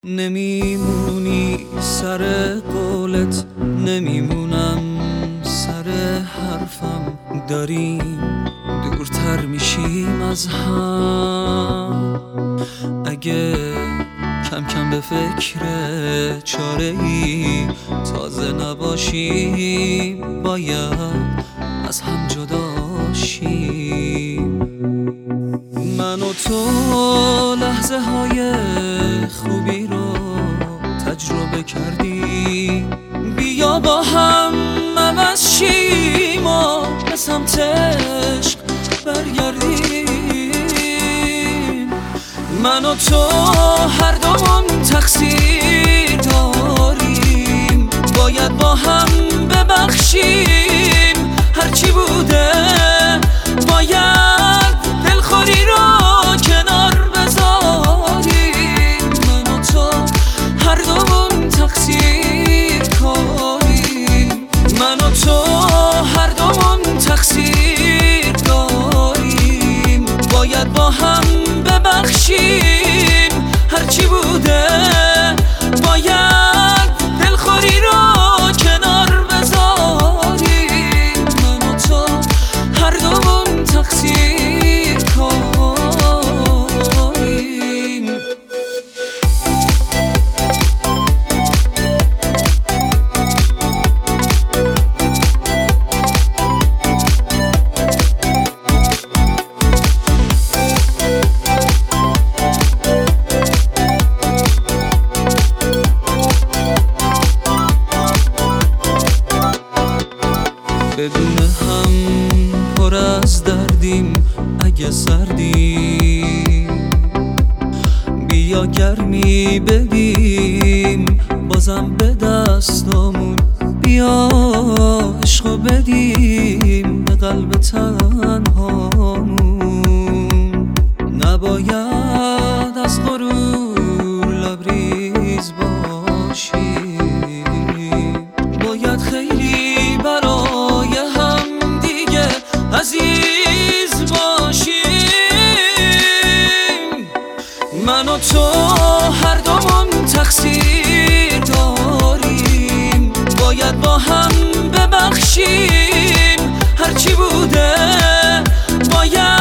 نمیمونی سر قولت، نمیمونم سر حرفم. داریم دورتر میشیم از هم. اگه کم کم به فکر چاره ای تازه نباشیم، باید از هم جدا شیم. من و تو لحظه های خوبی رو تجربه کردیم، بیا با هم عوض شیم و به سمت عشق برگردیم. من و تو هر دومون تقصیر داریم، باید با هم ببخشیم. هرچی بوده باید دلخوری رو کنار بذاریم. من و تو هر دومون تقصیر کاریم، من و تو هر دومون تقصیر داریم، باید با هم ببخشیم. هرچی بوده باید دلخوری رو کنار بذاریم. من و تو هر دومون تقصیر کاریم. بدون هم پر از دردیم، اگه سردیم بیا گرمی بدیم. بازم به دستامون بیا عشقو بدیم به قلب تنهامون. نباید از غرور لبریز باشیم، باید خیلی برای هم دیگه عزیز باشیم. من و تو هر دومون تقصیر داریم، باید با هم ببخشیم. هرچی بوده باید